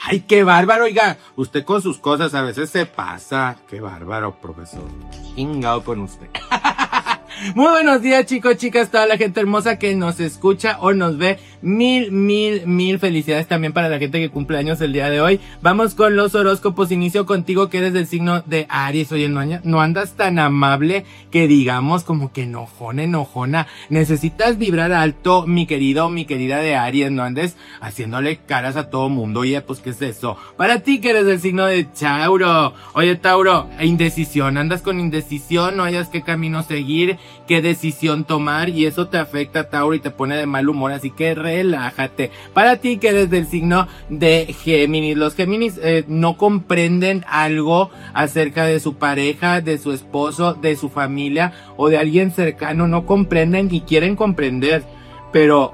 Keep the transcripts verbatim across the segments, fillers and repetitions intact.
Ay, qué bárbaro, oiga. Usted con sus cosas a veces se pasa. Qué bárbaro, profesor. Chingado con usted. Muy buenos días, chicos, chicas, toda la gente hermosa que nos escucha o nos ve. Mil, mil, mil felicidades también para la gente que cumple años el día de hoy. Vamos con los horóscopos. Inicio contigo, que eres del signo de Aries. Oye, no, no andas tan amable que digamos como que enojona, enojona. Necesitas vibrar alto, mi querido, mi querida de Aries. No andes haciéndole caras a todo mundo. Oye, pues, ¿qué es eso? Para ti, que eres del signo de Tauro. Oye, Tauro, indecisión. Andas con indecisión, no hayas qué camino seguir, qué decisión tomar, y eso te afecta, Tauro, y te pone de mal humor, así que relájate. Para ti, que eres del signo de Géminis, los Géminis eh, no comprenden algo acerca de su pareja, de su esposo, de su familia o de alguien cercano. No comprenden y quieren comprender, pero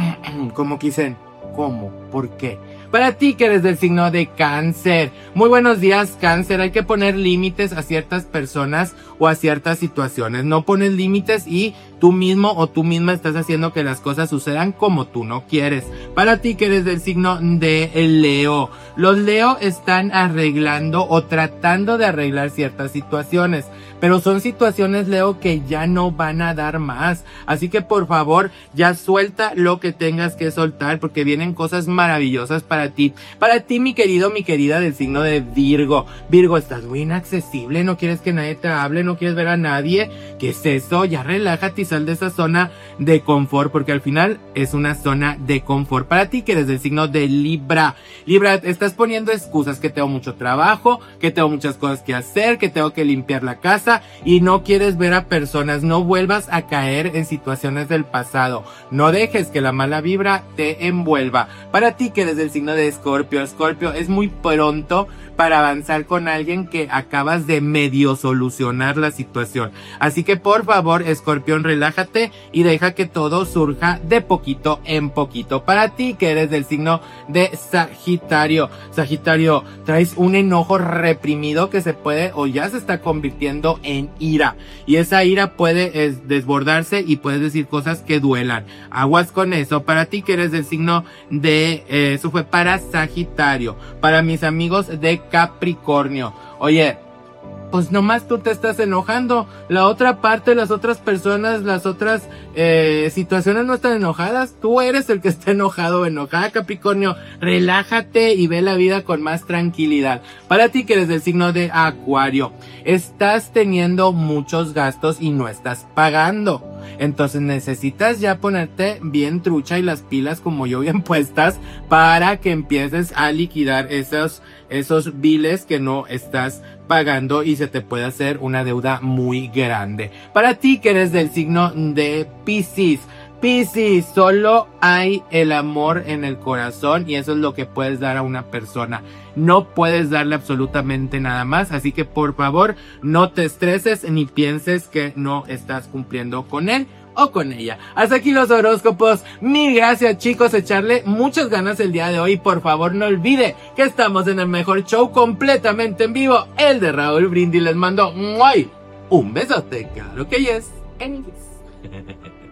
como dicen, ¿cómo? ¿Por qué? Para ti, que eres del signo de Cáncer. Muy buenos días, Cáncer. Hay que poner límites a ciertas personas o a ciertas situaciones. No pones límites y tú mismo o tú misma estás haciendo que las cosas sucedan como tú no quieres. Para ti, que eres del signo de Leo. Los Leo están arreglando o tratando de arreglar ciertas situaciones, pero son situaciones, Leo, que ya no van a dar más. Así que por favor, ya suelta lo que tengas que soltar, porque vienen cosas maravillosas para ti. Para ti, mi querido, mi querida del signo de Virgo. Virgo, estás muy inaccesible, no quieres que nadie te hable, no quieres ver a nadie. ¿Qué es eso? Ya relájate y sal de esa zona de confort, porque al final es una zona de confort. Para ti, que eres del signo de Libra. Libra, estás poniendo excusas, que tengo mucho trabajo, que tengo muchas cosas que hacer, que tengo que limpiar la casa, y no quieres ver a personas. No vuelvas a caer en situaciones del pasado. No dejes que la mala vibra te envuelva. Para ti, que eres del signo de Escorpio. Escorpio, es muy pronto para avanzar con alguien que acabas de medio solucionar la situación. Así que por favor, Escorpión, relájate y deja que todo surja de poquito en poquito. Para ti, que eres del signo de Sagitario. Sagitario, traes un enojo reprimido que se puede o ya se está convirtiendo en ira. Y esa ira puede es, desbordarse y puedes decir cosas que duelan. Aguas con eso. Para ti, que eres del signo de... Eh, eso fue para Sagitario. Para mis amigos de Capricornio. Oye, pues nomás tú te estás enojando. La otra parte, las otras personas, las otras eh, situaciones no están enojadas. Tú eres el que está enojado o enojada, Capricornio. Relájate y ve la vida con más tranquilidad. Para ti, que eres del signo de Acuario, estás teniendo muchos gastos y no estás pagando. Entonces necesitas ya ponerte bien trucha y las pilas como yo bien puestas para que empieces a liquidar esos, esos biles que no estás pagando y se te puede hacer una deuda muy grande. Para ti, que eres del signo de Piscis. Piscis, solo hay el amor en el corazón y eso es lo que puedes dar a una persona. No puedes darle absolutamente nada más, así que por favor no te estreses ni pienses que no estás cumpliendo con él o con ella. Hasta aquí los horóscopos. Mil gracias, chicos, echarle muchas ganas el día de hoy. Por favor, no olvide que estamos en el mejor show completamente en vivo, el de Raúl Brindis. Les mando ¡muay! Un besote, claro que yes, anyways.